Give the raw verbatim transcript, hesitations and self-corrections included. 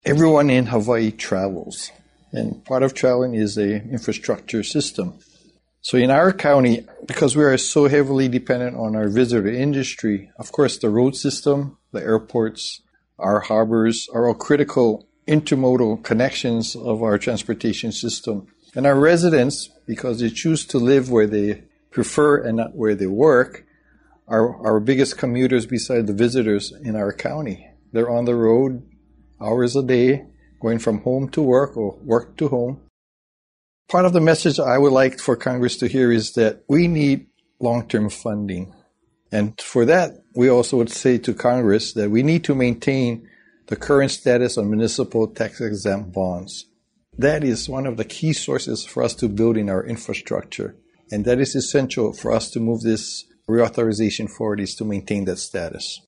Everyone in Hawaii travels, and part of traveling is a infrastructure system. So in our county, because we are so heavily dependent on our visitor industry, of course the road system, the airports, our harbors are all critical intermodal connections of our transportation system. And our residents, because they choose to live where they prefer and not where they work, are our biggest commuters beside the visitors in our county. They're on the road hours a day, going from home to work or work to home. Part of the message I would like for Congress to hear is that we need long-term funding. And for that, we also would say to Congress that we need to maintain the current status on municipal tax-exempt bonds. That is one of the key sources for us to build in our infrastructure. And that is essential for us to move this reauthorization forward, is to maintain that status.